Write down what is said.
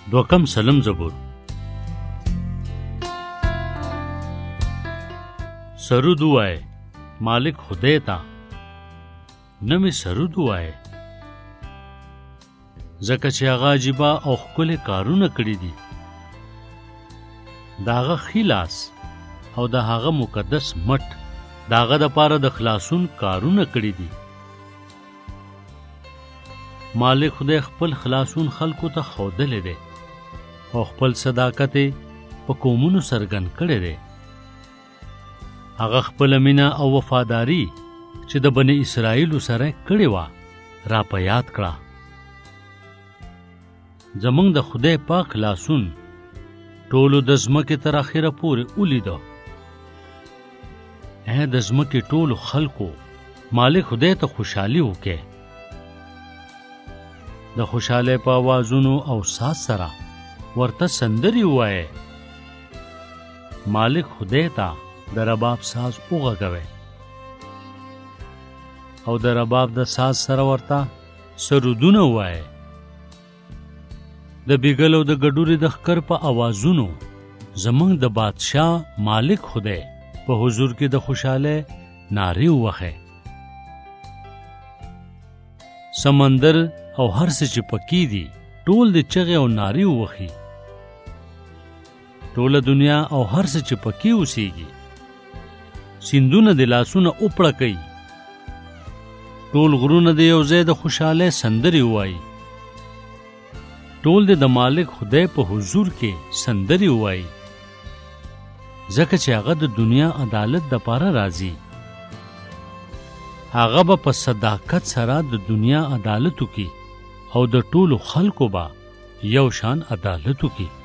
دوکم سلم زبور. سرود وای مالک خدای تا نمی سرود وای زکه چې هغه عجیبه او ښکلي کارونه کړي دي. د هغه ښي لاس او د هغه مقدس مټ د هغه دپاره د خلاصون کارونه کړي دي. مالک خدای خپل خلاصون خلکو ته ښودلی دی او خپل صداقت یې په قومونو څرګند کړی دی. هغه خپله مینه او وفاداري چې د بني اسرائیلو سره کړې وه را په یاد کړه. زمونږ د خدای پاک خلاصون ټولو د ځمکې تر اخره پورې ولیده. د ځمکې ټولو خلکو مالک خدای ته خوشحالي وکړي. د خوشحالۍ په آوازونو او ساز سره ورته سندرې ووایئ. مالک خدای ته د رباب ساز وغږوئ او د رباب د ساز سره ورته سرودونه ووایئ. د بیګل او د ګډوري د ښکر په آوازونو زمونږ د بادشاه مالک خدای په حضور کې د خوشحالۍ نارې ووهئ. سمندر او هر څه چې پکې دي ټول د چغې او نارې ووهي. ټوله دنیا او هر څه چې پکې اوسېږي سیندونه د لاسونه وپړکئ. ټول غرونه د یو ځای د خوشحالۍ سندرې ووایي. ټول د مالک خدای په حضور کې سندرې ووایي ځکه چې هغه د دنیا عدالت دپاره راځي. هغه به په صداقت سره د دنیا عدالت وکړي او د ټولو خلکو به یو شان عدالت وکړي.